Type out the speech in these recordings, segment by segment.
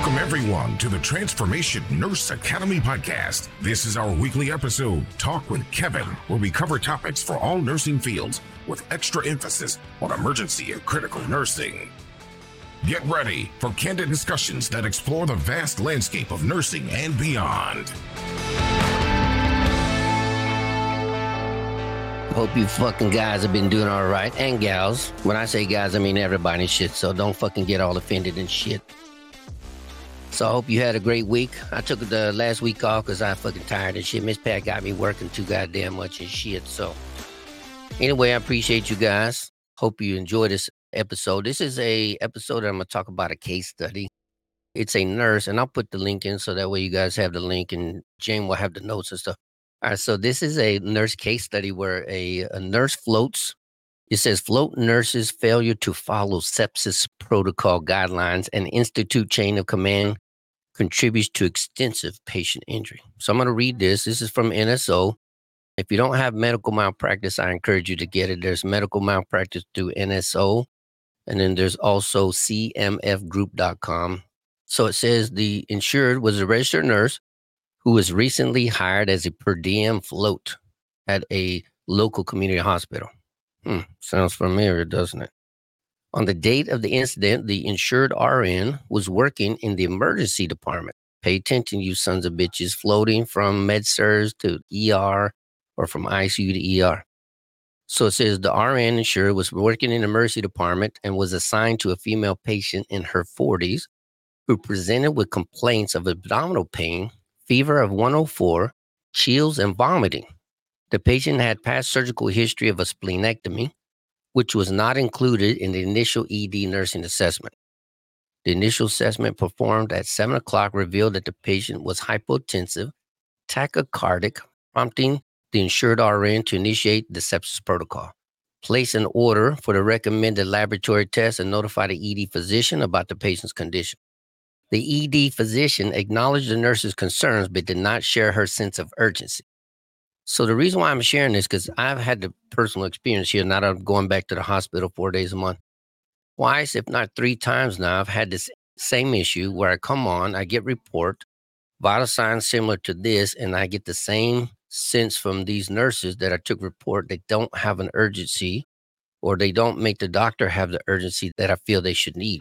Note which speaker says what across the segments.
Speaker 1: Welcome, everyone, to the Transformation Nurse Academy podcast. This is our weekly episode, Talk with Kevin, where we cover topics for all nursing fields with extra emphasis on emergency and critical nursing. Get ready for candid discussions that explore the vast landscape of nursing and beyond.
Speaker 2: Hope you fucking guys have been doing all right, and gals. When I say guys, I mean everybody and shit, so don't fucking get all offended and shit. So I hope you had a great week. I took the last week off because I'm fucking tired and shit. Miss Pat got me working too goddamn much and shit. So anyway, I appreciate you guys. Hope you enjoy this episode. This is a episode that I'm going to talk about a case study. It's a nurse, and I'll put the link in so that way you guys have the link, and Jane will have the notes and stuff. All right, so this is a nurse case study where a nurse floats. It says, float nurses' failure to follow sepsis protocol guidelines and institute chain of command contributes to extensive patient injury. So I'm going to read this. This is from NSO. If you don't have medical malpractice, I encourage you to get it. There's medical malpractice through NSO, and then there's also cmfgroup.com. So it says the insured was a registered nurse who was recently hired as a per diem float at a local community hospital. Sounds familiar, doesn't it? On the date of the incident, the insured RN was working in the emergency department. Pay attention, you sons of bitches, floating from med-surg to ER or from ICU to ER. So it says the RN insured was working in the emergency department and was assigned to a female patient in her 40s who presented with complaints of abdominal pain, fever of 104, chills, and vomiting. The patient had past surgical history of a splenectomy, which was not included in the initial ED nursing assessment. The initial assessment performed at 7 o'clock revealed that the patient was hypotensive, tachycardic, prompting the insured RN to initiate the sepsis protocol, place an order for the recommended laboratory test, and notify the ED physician about the patient's condition. The ED physician acknowledged the nurse's concerns but did not share her sense of urgency. So the reason why I'm sharing this, because I've had the personal experience here, now that I'm going back to the hospital 4 days a month. Twice, if not 3 times now, I've had this same issue where I come on, I get report, vital signs similar to this, and I get the same sense from these nurses that I took report. They don't have an urgency, or they don't make the doctor have the urgency that I feel they should need.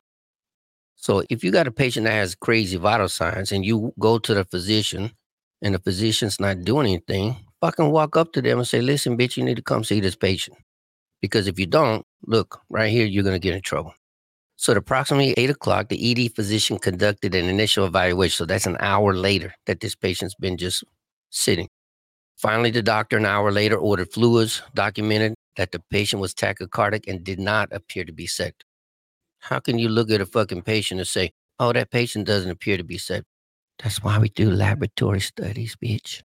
Speaker 2: So if you got a patient that has crazy vital signs and you go to the physician and the physician's not doing anything, fucking walk up to them and say, listen, bitch, you need to come see this patient. Because if you don't, look, right here, you're going to get in trouble. So at approximately 8 o'clock, the ED physician conducted an initial evaluation. So that's an hour later that this patient's been just sitting. Finally, the doctor, an hour later, ordered fluids, documented that the patient was tachycardic and did not appear to be septic. How can you look at a fucking patient and say, oh, that patient doesn't appear to be septic? That's why we do laboratory studies, bitch.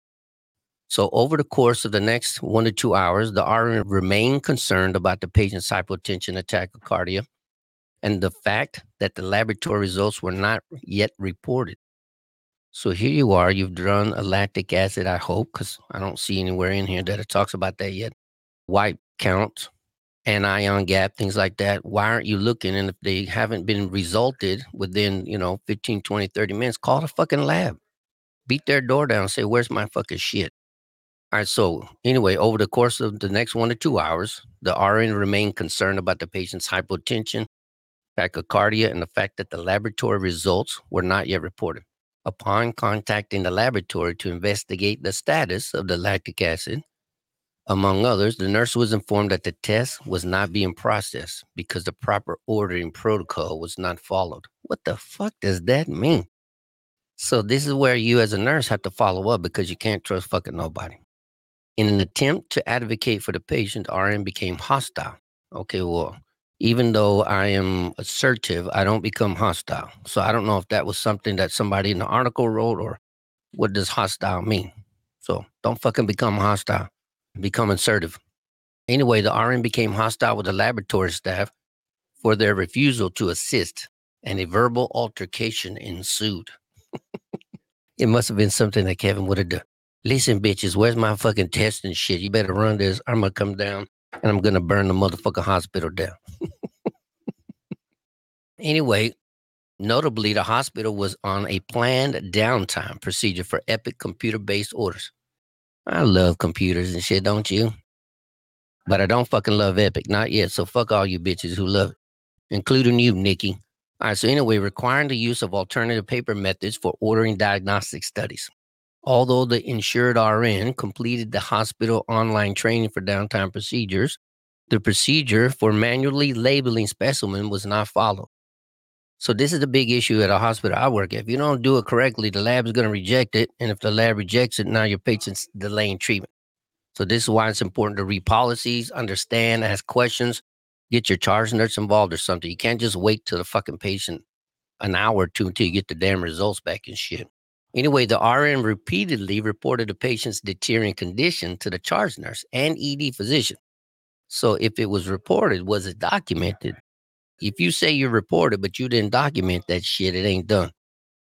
Speaker 2: So over the course of the next 1 to 2 hours, the RN remained concerned about the patient's hypotension and tachycardia and the fact that the laboratory results were not yet reported. So here you are, you've done a lactic acid, I hope, because I don't see anywhere in here that it talks about that yet. White count, anion gap, things like that. Why aren't you looking? And if they haven't been resulted within, 15, 20, 30 minutes, call the fucking lab. Beat their door down and say, where's my fucking shit? All right, so anyway, over the course of the next 1 to 2 hours, the RN remained concerned about the patient's hypotension, tachycardia, and the fact that the laboratory results were not yet reported. Upon contacting the laboratory to investigate the status of the lactic acid, among others, the nurse was informed that the test was not being processed because the proper ordering protocol was not followed. What the fuck does that mean? So this is where you as a nurse have to follow up because you can't trust fucking nobody. In an attempt to advocate for the patient, RN became hostile. Okay, well, even though I am assertive, I don't become hostile. So I don't know if that was something that somebody in the article wrote or what does hostile mean. So don't fucking become hostile. Become assertive. Anyway, the RN became hostile with the laboratory staff for their refusal to assist, and a verbal altercation ensued. It must have been something that Kevin would have done. Listen, bitches, where's my fucking test and shit? You better run this. I'm going to come down and I'm going to burn the motherfucking hospital down. Anyway, Notably, the hospital was on a planned downtime procedure for Epic computer-based orders. I love computers and shit, don't you? But I don't fucking love Epic. Not yet. So fuck all you bitches who love it, including you, Nikki. All right. So anyway, requiring the use of alternative paper methods for ordering diagnostic studies. Although the insured RN completed the hospital online training for downtime procedures, the procedure for manually labeling specimen was not followed. So this is the big issue at a hospital I work at. If you don't do it correctly, the lab is going to reject it. And if the lab rejects it, now your patient's delaying treatment. So this is why it's important to read policies, understand, ask questions, get your charge nurse involved or something. You can't just wait till the fucking patient an hour or two until you get the damn results back and shit. Anyway, the RN repeatedly reported the patient's deteriorating condition to the charge nurse and ED physician. So if it was reported, was it documented? If you say you reported, but you didn't document that shit, it ain't done.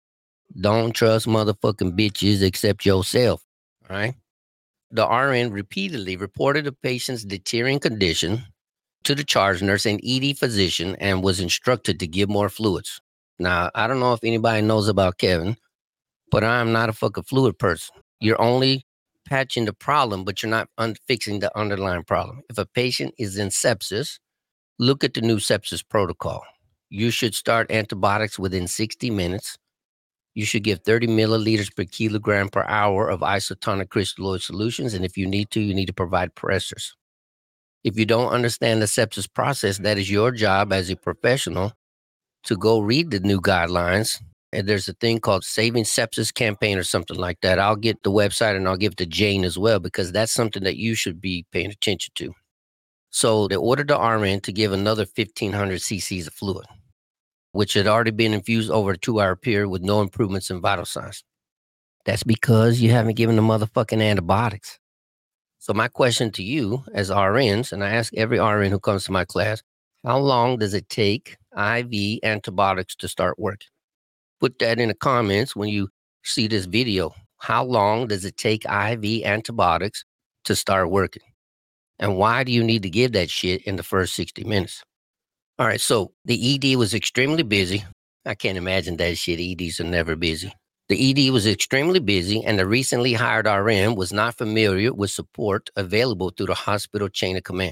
Speaker 2: Don't trust motherfucking bitches except yourself, all right? The RN repeatedly reported the patient's deteriorating condition to the charge nurse and ED physician and was instructed to give more fluids. Now, I don't know if anybody knows about Kevin, but I'm not a fucking fluid person. You're only patching the problem, but you're not fixing the underlying problem. If a patient is in sepsis, look at the new sepsis protocol. You should start antibiotics within 60 minutes. You should give 30 milliliters per kilogram per hour of isotonic crystalloid solutions. And if you need to provide pressors. If you don't understand the sepsis process, that is your job as a professional to go read the new guidelines. And there's a thing called Saving Sepsis Campaign or something like that. I'll get the website and I'll give it to Jane as well, because that's something that you should be paying attention to. So they ordered the RN to give another 1,500 cc's of fluid, which had already been infused over a 2-hour period with no improvements in vital signs. That's because you haven't given the motherfucking antibiotics. So my question to you as RNs, and I ask every RN who comes to my class, how long does it take IV antibiotics to start working? Put that in the comments when you see this video. How long does it take IV antibiotics to start working? And why do you need to give that shit in the first 60 minutes? All right, so the ED was extremely busy. I can't imagine that shit. EDs are never busy. The ED was extremely busy, and the recently hired RN was not familiar with support available through the hospital chain of command.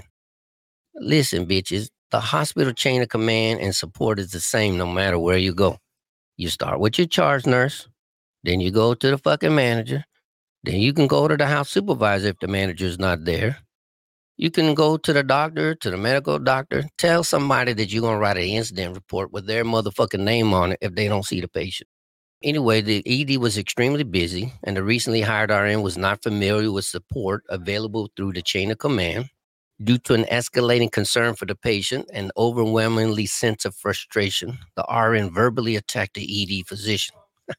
Speaker 2: Listen, bitches, the hospital chain of command and support is the same no matter where you go. You start with your charge nurse, then you go to the fucking manager, then you can go to the house supervisor if the manager's not there. You can go to the doctor, to the medical doctor, tell somebody that you're going to write an incident report with their motherfucking name on it if they don't see the patient. Anyway, the ED was extremely busy, and the recently hired RN was not familiar with support available through the chain of command. Due to an escalating concern for the patient and overwhelmingly sense of frustration, the RN verbally attacked the ED physician.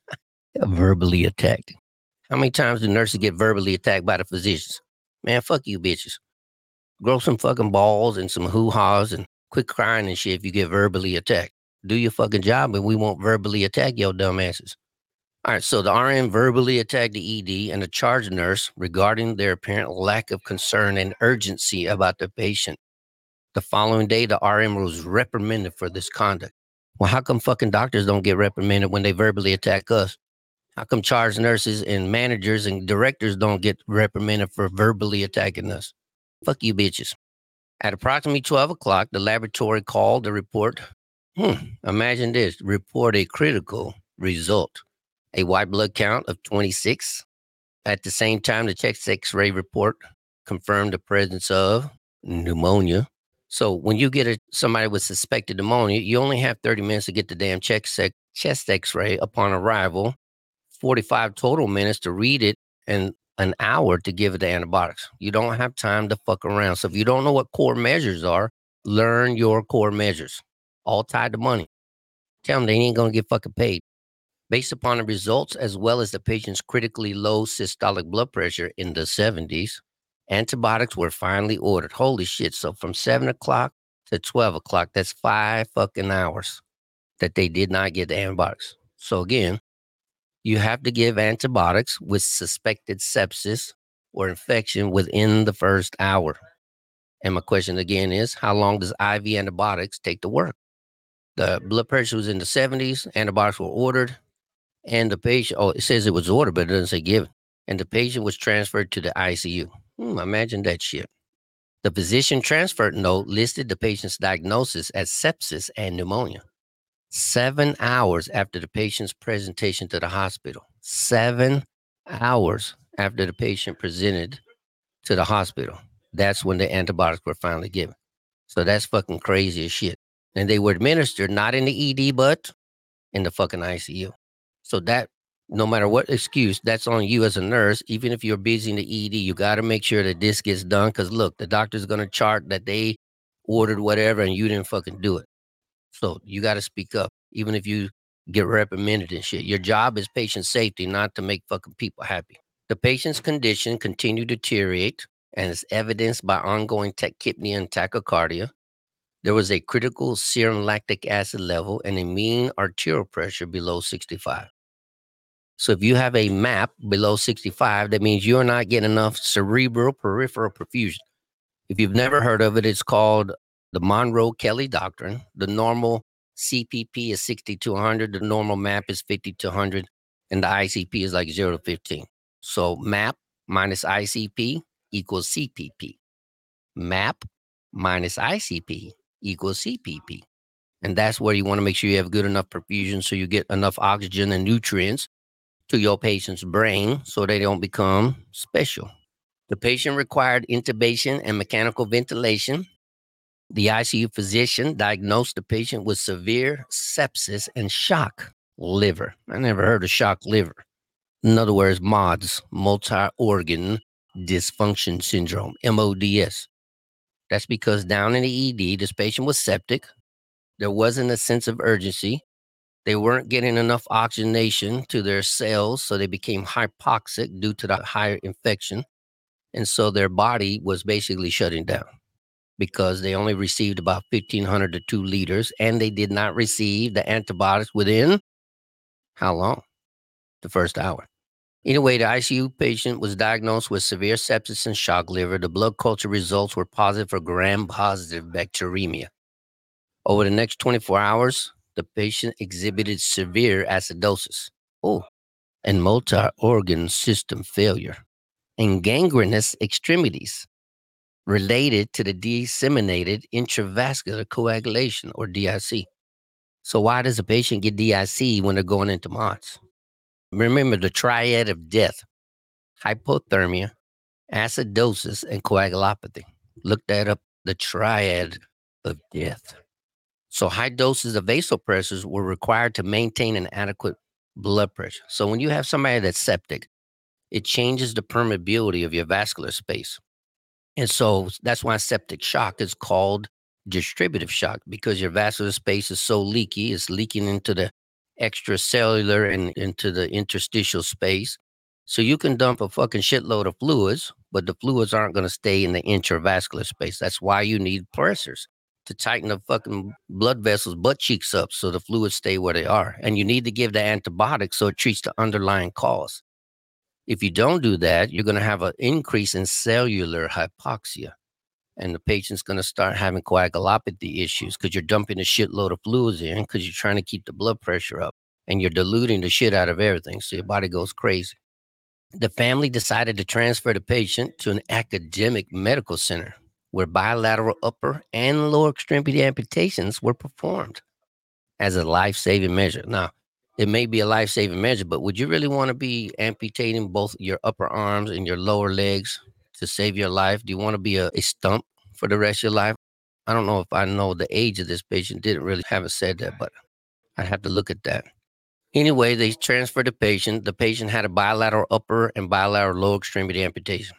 Speaker 2: Verbally attacked. How many times do nurses get verbally attacked by the physicians? Man, fuck you bitches. Grow some fucking balls and some hoo-haws and quit crying and shit if you get verbally attacked. Do your fucking job and we won't verbally attack your dumb asses. All right, so the RN verbally attacked the ED and the charge nurse regarding their apparent lack of concern and urgency about the patient. The following day, the RN was reprimanded for this conduct. Well, how come fucking doctors don't get reprimanded when they verbally attack us? How come charge nurses and managers and directors don't get reprimanded for verbally attacking us? Fuck you bitches. At approximately 12 o'clock, the laboratory called to report, imagine this, report a critical result. A white blood count of 26. At the same time, the chest X-ray report confirmed the presence of pneumonia. So when you get somebody with suspected pneumonia, you only have 30 minutes to get the damn chest X-ray upon arrival, 45 total minutes to read it, and an hour to give it the antibiotics. You don't have time to fuck around. So if you don't know what core measures are, learn your core measures. All tied to money. Tell them they ain't going to get fucking paid. Based upon the results, as well as the patient's critically low systolic blood pressure in the 70s, antibiotics were finally ordered. Holy shit. So from 7 o'clock to 12 o'clock, that's 5 fucking hours that they did not get the antibiotics. So again, you have to give antibiotics with suspected sepsis or infection within the first hour. And my question again is, how long does IV antibiotics take to work? The blood pressure was in the 70s. Antibiotics were ordered. And the patient, it says it was ordered, but it doesn't say given. And the patient was transferred to the ICU. Imagine that shit. The physician transfer note listed the patient's diagnosis as sepsis and pneumonia 7 hours after the patient's presentation to the hospital. 7 hours after the patient presented to the hospital. That's when the antibiotics were finally given. So that's fucking crazy as shit. And they were administered not in the ED, but in the fucking ICU. So that, no matter what excuse, that's on you as a nurse. Even if you're busy in the ED, you got to make sure that this gets done. Because look, the doctor's going to chart that they ordered whatever and you didn't fucking do it. So you got to speak up, even if you get reprimanded and shit. Your job is patient safety, not to make fucking people happy. The patient's condition continued to deteriorate and is evidenced by ongoing tachypnea and tachycardia. There was a critical serum lactic acid level and a mean arterial pressure below 65. So if you have a MAP below 65, that means you're not getting enough cerebral peripheral perfusion. If you've never heard of it, it's called the Monro-Kelly doctrine. The normal CPP is 60 to 100. The normal MAP is 50 to 100. And the ICP is like 0 to 15. So MAP minus ICP equals CPP. MAP minus ICP equals CPP. And that's where you want to make sure you have good enough perfusion so you get enough oxygen and nutrients to your patient's brain so they don't become special. The patient required intubation and mechanical ventilation. The ICU physician diagnosed the patient with severe sepsis and shock liver. I never heard of shock liver. In other words, MODS, multi-organ dysfunction syndrome, MODS. That's because down in the ED, this patient was septic. There wasn't a sense of urgency. They weren't getting enough oxygenation to their cells, so they became hypoxic due to the higher infection. And so their body was basically shutting down because they only received about 1,500 to 2 liters, and they did not receive the antibiotics within how long? The first hour. Anyway, the ICU patient was diagnosed with severe sepsis and shock liver. The blood culture results were positive for gram-positive bacteremia. Over the next 24 hours, the patient exhibited severe acidosis, and multi-organ system failure, and gangrenous extremities related to the disseminated intravascular coagulation, or DIC. So why does a patient get DIC when they're going into MODS? Remember the triad of death: hypothermia, acidosis, and coagulopathy. Look that up, the triad of death. So high doses of vasopressors were required to maintain an adequate blood pressure. So when you have somebody that's septic, it changes the permeability of your vascular space. And so that's why septic shock is called distributive shock, because your vascular space is so leaky, it's leaking into the extracellular and into the interstitial space. So you can dump a fucking shitload of fluids, but the fluids aren't going to stay in the intravascular space. That's why you need pressors to tighten the fucking blood vessels, butt cheeks up so the fluids stay where they are. And you need to give the antibiotics so it treats the underlying cause. If you don't do that, you're going to have an increase in cellular hypoxia. And the patient's going to start having coagulopathy issues because you're dumping a shitload of fluids in because you're trying to keep the blood pressure up. And you're diluting the shit out of everything. So your body goes crazy. The family decided to transfer the patient to an academic medical center where bilateral upper and lower extremity amputations were performed as a life-saving measure. Now, it may be a life-saving measure, but would you really want to be amputating both your upper arms and your lower legs to save your life? Do you want to be a stump for the rest of your life? I don't know if I know the age of this patient. Didn't really haven't said that, but I have to look at that. Anyway, they transferred the patient. The patient had a bilateral upper and bilateral lower extremity amputation.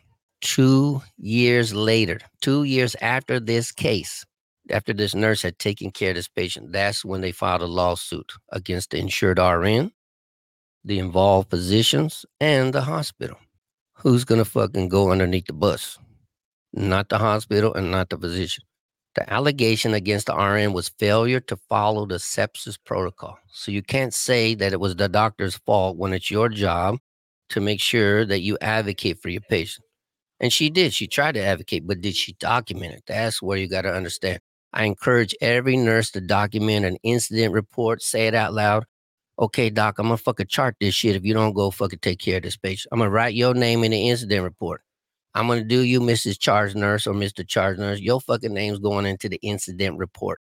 Speaker 2: 2 years later, 2 years after this case, after this nurse had taken care of this patient, that's when they filed a lawsuit against the insured RN, the involved physicians, and the hospital. Who's going to fucking go underneath the bus? Not the hospital and not the physician. The allegation against the RN was failure to follow the sepsis protocol. So you can't say that it was the doctor's fault when it's your job to make sure that you advocate for your patient. And she did. She tried to advocate, but did she document it? That's where you got to understand. I encourage every nurse to document an incident report, say it out loud. Okay, doc, I'm gonna fucking chart this shit if you don't go fucking take care of this patient. I'm gonna write your name in the incident report. I'm gonna do you, Mrs. Charge Nurse or Mr. Charge Nurse. Your fucking name's going into the incident report.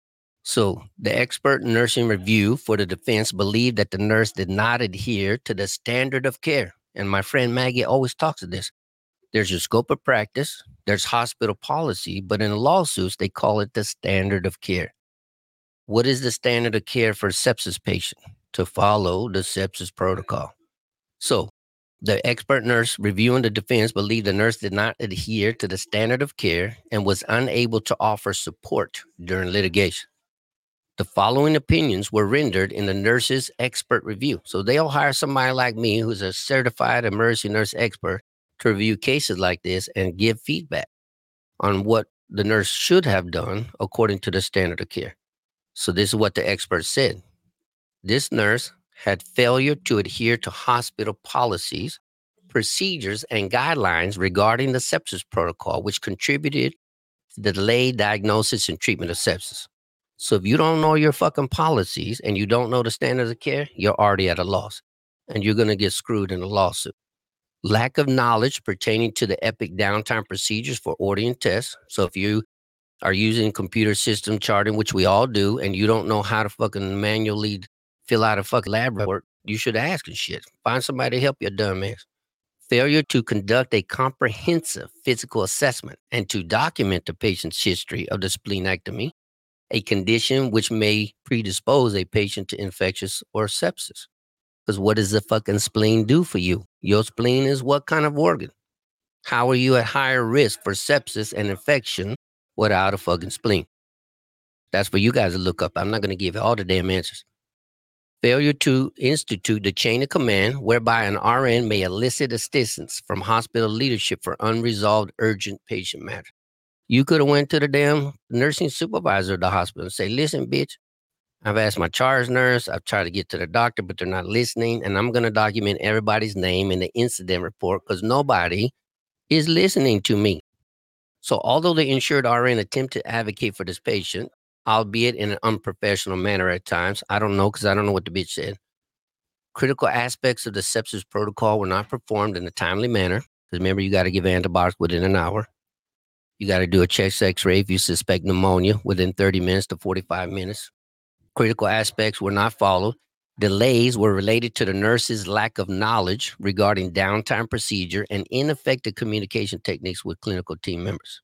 Speaker 2: So the expert nursing review for the defense believed that the nurse did not adhere to the standard of care. And my friend Maggie always talks of this. There's your scope of practice, there's hospital policy, but in lawsuits, they call it the standard of care. What is the standard of care for a sepsis patient? To follow the sepsis protocol. So the expert nurse reviewing the defense believed the nurse did not adhere to the standard of care and was unable to offer support during litigation. The following opinions were rendered in the nurse's expert review. So they'll hire somebody like me who's a certified emergency nurse expert to review cases like this and give feedback on what the nurse should have done according to the standard of care. So this is what the expert said. This nurse had failure to adhere to hospital policies, procedures, and guidelines regarding the sepsis protocol, which contributed to the delayed diagnosis and treatment of sepsis. So if you don't know your fucking policies and you don't know the standards of care, you're already at a loss and you're going to get screwed in a lawsuit. Lack of knowledge pertaining to the EPIC downtime procedures for ordering tests. So if you are using computer system charting, which we all do, and you don't know how to fucking manually fill out a fucking lab report, you should ask and shit. Find somebody to help you, dumbass. Failure to conduct a comprehensive physical assessment and to document the patient's history of the splenectomy, a condition which may predispose a patient to infectious or sepsis. Because what does the fucking spleen do for you? Your spleen is what kind of organ? How are you at higher risk for sepsis and infection without a fucking spleen? That's for you guys to look up. I'm not going to give you all the damn answers. Failure to institute the chain of command whereby an RN may elicit assistance from hospital leadership for unresolved urgent patient matter. You could have went to the damn nursing supervisor of the hospital and say, listen, bitch, I've asked my charge nurse, I've tried to get to the doctor, but they're not listening, and I'm going to document everybody's name in the incident report because nobody is listening to me. So although the insured RN attempted to advocate for this patient, albeit in an unprofessional manner at times, I don't know because I don't know what the bitch said. Critical aspects of the sepsis protocol were not performed in a timely manner because remember, you got to give antibiotics within an hour. You got to do a chest x-ray if you suspect pneumonia within 30 minutes to 45 minutes. Critical aspects were not followed. Delays were related to the nurse's lack of knowledge regarding downtime procedure and ineffective communication techniques with clinical team members.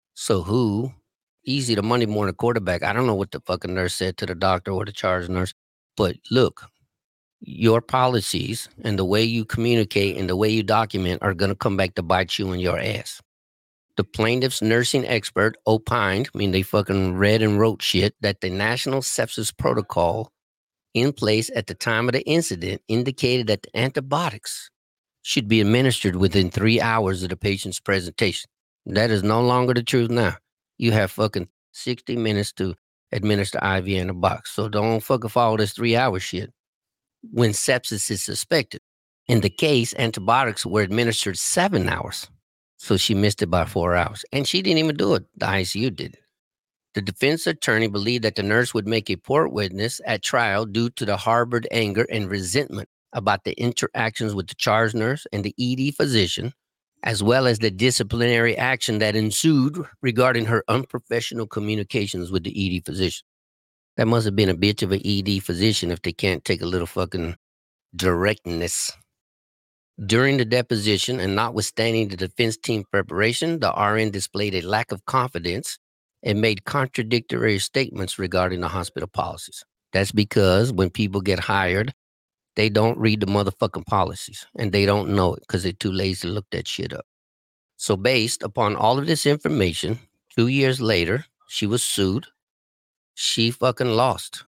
Speaker 2: So easy, the Monday morning quarterback. I don't know what the fucking nurse said to the doctor or the charge nurse, but look, your policies and the way you communicate and the way you document are going to come back to bite you in your ass. The plaintiff's nursing expert opined, they fucking read and wrote shit, that the National Sepsis Protocol in place at the time of the incident indicated that the antibiotics should be administered within 3 hours of the patient's presentation. That is no longer the truth now. You have fucking 60 minutes to administer IV antibiotics. So don't fucking follow this 3-hour shit when sepsis is suspected. In the case, antibiotics were administered 7 hours. So she missed it by 4 hours. And she didn't even do it. The ICU did it. The defense attorney believed that the nurse would make a poor witness at trial due to the harbored anger and resentment about the interactions with the charge nurse and the ED physician, as well as the disciplinary action that ensued regarding her unprofessional communications with the ED physician. That must have been a bitch of an ED physician if they can't take a little fucking directness. During the deposition and notwithstanding the defense team preparation, the RN displayed a lack of confidence and made contradictory statements regarding the hospital policies. That's because when people get hired, they don't read the motherfucking policies and they don't know it because they're too lazy to look that shit up. So based upon all of this information, 2 years later, she was sued. She fucking lost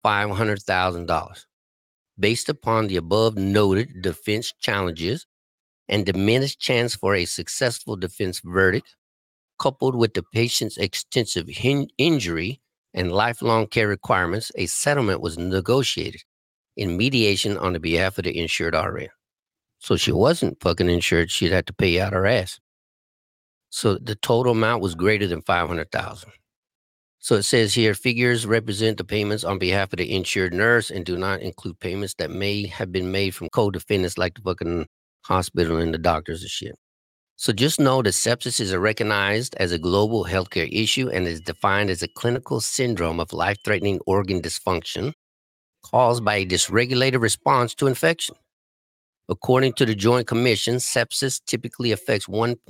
Speaker 2: $500,000. Based upon the above noted defense challenges and diminished chance for a successful defense verdict, coupled with the patient's extensive injury and lifelong care requirements, a settlement was negotiated in mediation on the behalf of the insured RN. So she wasn't fucking insured. She'd have to pay out her ass. So the total amount was greater than $500,000. So it says here, figures represent the payments on behalf of the insured nurse and do not include payments that may have been made from co-defendants like the fucking hospital and the doctors and shit. So just know that sepsis is recognized as a global healthcare issue and is defined as a clinical syndrome of life-threatening organ dysfunction caused by a dysregulated response to infection. According to the Joint Commission, sepsis typically affects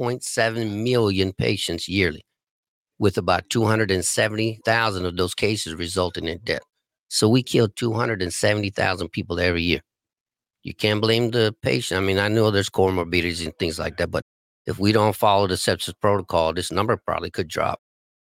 Speaker 2: 1.7 million patients yearly, with about 270,000 of those cases resulting in death. So we kill 270,000 people every year. You can't blame the patient. I mean, I know there's comorbidities and things like that, but if we don't follow the sepsis protocol, this number probably could drop.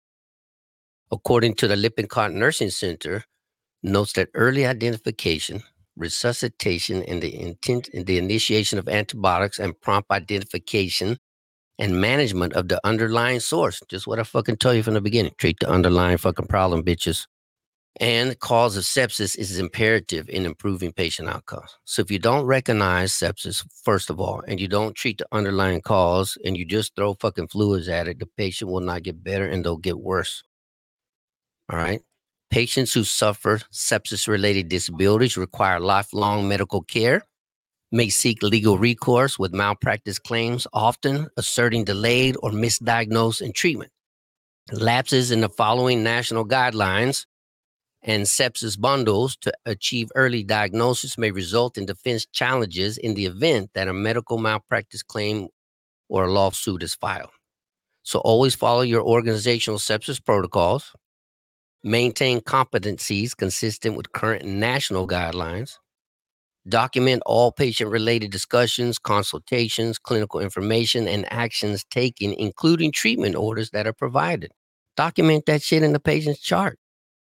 Speaker 2: According to the Lippincott Nursing Center, notes that early identification, resuscitation, and the initiation of antibiotics and prompt identification and management of the underlying source. Just what I fucking told you from the beginning. Treat the underlying fucking problem, bitches. And the cause of sepsis is imperative in improving patient outcomes. So if you don't recognize sepsis, first of all, and you don't treat the underlying cause and you just throw fucking fluids at it, the patient will not get better and they'll get worse. All right? Patients who suffer sepsis-related disabilities require lifelong medical care, may seek legal recourse with malpractice claims, often asserting delayed or misdiagnosed in treatment. Lapses in the following national guidelines and sepsis bundles to achieve early diagnosis may result in defense challenges in the event that a medical malpractice claim or a lawsuit is filed. So always follow your organizational sepsis protocols, maintain competencies consistent with current national guidelines, document all patient-related discussions, consultations, clinical information, and actions taken, including treatment orders that are provided. Document that shit in the patient's chart.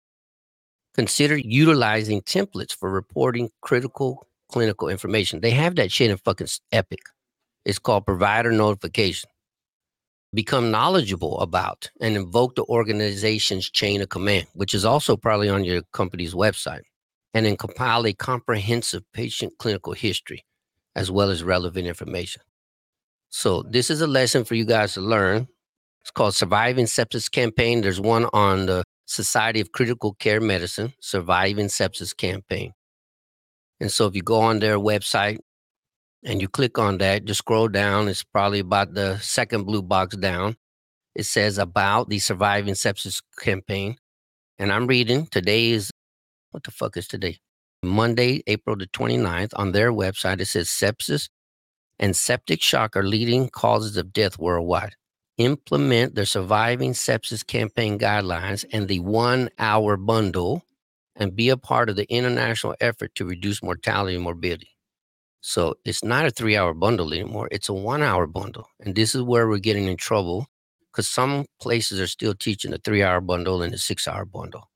Speaker 2: Consider utilizing templates for reporting critical clinical information. They have that shit in fucking Epic. It's called provider notification. Become knowledgeable about and invoke the organization's chain of command, which is also probably on your company's website, and then compile a comprehensive patient clinical history as well as relevant information. So this is a lesson for you guys to learn. It's called Surviving Sepsis Campaign. There's one on the Society of Critical Care Medicine, Surviving Sepsis Campaign. And so if you go on their website and you click on that, just scroll down. It's probably about the second blue box down. It says about the Surviving Sepsis Campaign. And I'm reading. Today is, what the fuck is today? Monday, April the 29th. On their website, it says sepsis and septic shock are leading causes of death worldwide. Implement the Surviving Sepsis Campaign guidelines and the 1 hour bundle and be a part of the international effort to reduce mortality and morbidity. So it's not a 3 hour bundle anymore. It's a 1 hour bundle. And this is where we're getting in trouble because some places are still teaching a 3 hour bundle and a 6 hour bundle.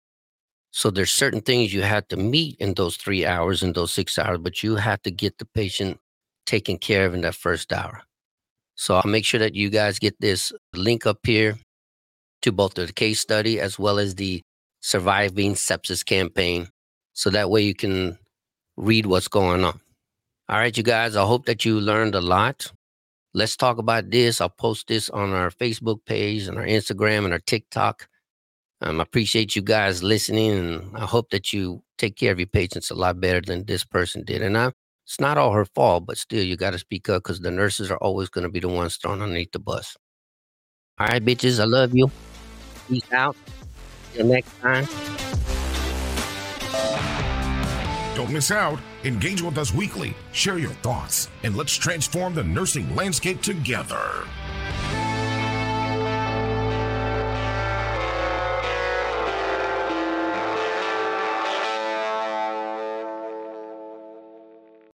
Speaker 2: So there's certain things you have to meet in those 3 hours and those 6 hours, but you have to get the patient taken care of in that first hour. So I'll make sure that you guys get this link up here to both the case study as well as the Surviving Sepsis Campaign. So that way you can read what's going on. All right, you guys, I hope that you learned a lot. Let's talk about this. I'll post this on our Facebook page and our Instagram and our TikTok. I appreciate you guys listening, and I hope that you take care of your patients a lot better than this person did. And it's not all her fault, but still, you got to speak up because the nurses are always going to be the ones thrown underneath the bus. All right, bitches, I love you. Peace out. Till next time.
Speaker 1: Don't miss out. Engage with us weekly. Share your thoughts, and let's transform the nursing landscape together.